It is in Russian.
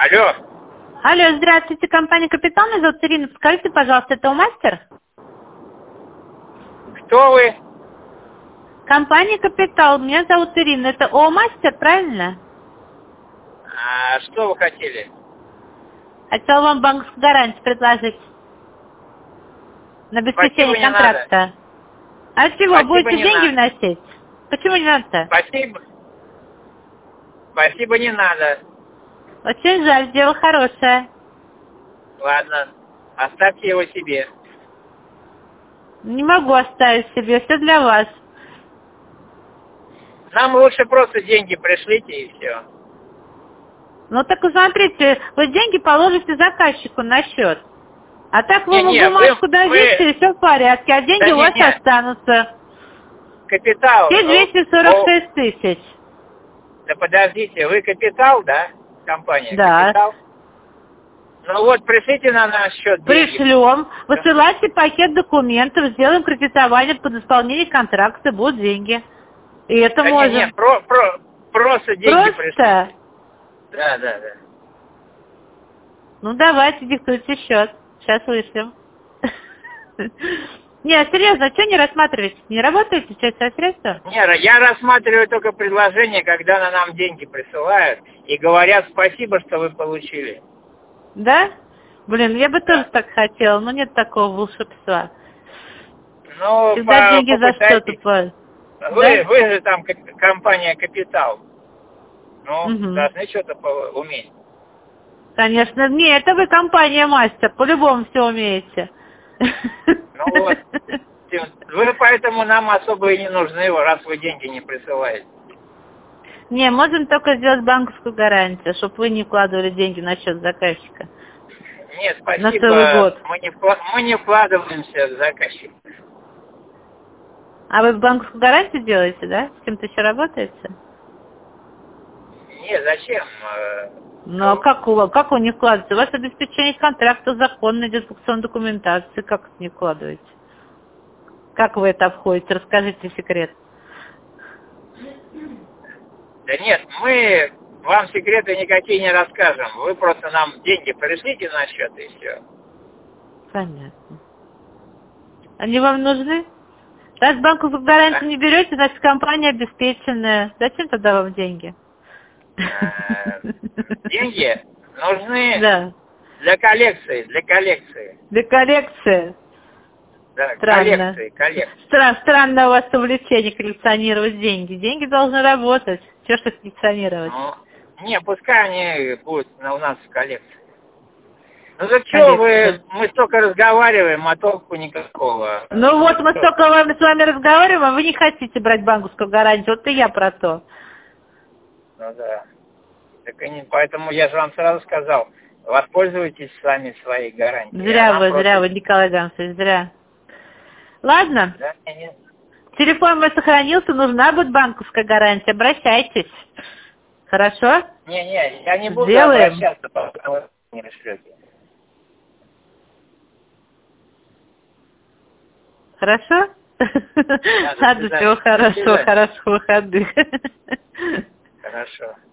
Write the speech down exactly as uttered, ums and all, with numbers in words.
Алло. Алло, здравствуйте, компания «Капитал», меня зовут Ирина. Скажите, пожалуйста, это О-мастер? Кто вы? Компания «Капитал», меня зовут Ирина. Это О-мастер, правильно? А что вы хотели? Хотела вам банковскую гарантию предложить на обеспечение Спасибо, не контракта. надо. А чего, Спасибо, будете не деньги надо. вносить? Почему не надо-то? Спасибо. Спасибо, не надо. Очень жаль, дело хорошее. Ладно, оставьте его себе. Не могу оставить себе, все для вас. Нам лучше просто деньги пришлите и все. Ну так смотрите, вы деньги положите заказчику на счет. А так вы Не, ему не, бумажку вы- дадите, вы- и все в порядке, а деньги Да у не, вас не. останутся. Капитал. Все ну, двести сорок ну, шесть тысяч. Да подождите, вы капитал, да? Компания Да. капитал? Ну вот, пришлите на наш счет деньги. Пришлем, высылайте пакет документов, сделаем кредитование под исполнение контракта, будут деньги. И это Да не, можем. не, про, про, просто деньги пришлите. Просто? Да, да, да. Ну давайте, диктуйте счет. Сейчас вышлем. Не, серьезно, что не рассматриваете? Не работаете сейчас со средства? Не, я рассматриваю только предложение, когда на нам деньги присылают и говорят спасибо, что вы получили. Да? Блин, я бы Да. тоже так хотела, но нет такого волшебства. Ну, Всегда по- деньги за что-то. попытайтесь. по- Вы, Да? вы же там ка- компания «Капитал». Ну, Мгм. должны что-то по- уметь. Конечно. Не, это вы компания «Мастер», по-любому все умеете. Ну вот. Вы поэтому нам особо и не нужны, раз вы деньги не присылаете. Не, можем только сделать банковскую гарантию, чтобы вы не вкладывали деньги на счет заказчика. Нет, На целый спасибо. год. Мы не, вкла- мы не вкладываемся в заказчик. А вы банковскую гарантию делаете, да? С кем-то еще работаете? Не, зачем? Э, Ну, а как у, как вы не вкладываете? У вас обеспечение контракта законно идет в аукционной документации. Как это не вкладываете? Как вы это обходите? Расскажите секрет. Да нет, мы вам секреты никакие не расскажем. Вы просто нам деньги пришлите на счет и все. Понятно. Они вам нужны? Раз банковскую гарантию не берете, значит компания обеспеченная. Зачем тогда вам деньги? Э, Деньги нужны Да. для коллекции, для коллекции. Для коллекции. Да, Странно. коллекции, коллекции. Стра- странное у вас увлечение коллекционировать деньги. Деньги должны работать. Чего ж их коллекционировать? Ну, не, пускай они будут у нас в коллекции. Ну за что вы, Коллекция. мы столько разговариваем, а толку никакого. Ну вот мы столько вами- с вами разговариваем, а вы не хотите брать банковскую гарантию. Вот и я про то. Ну да. Так и не, поэтому я же вам сразу сказал, воспользуйтесь сами своей гарантией. Зря Она вы, просто- зря вы, Николай Гансович, зря. Ладно. Да, нет. Телефон мой сохранился, нужна будет банковская гарантия. Обращайтесь. Хорошо? Не-не, я не буду Сделаем. обращаться, пока вы не пришлете. Хорошо? до Ладно, свидания. всего До хорошо, свидания. хороших выходных. Хорошо.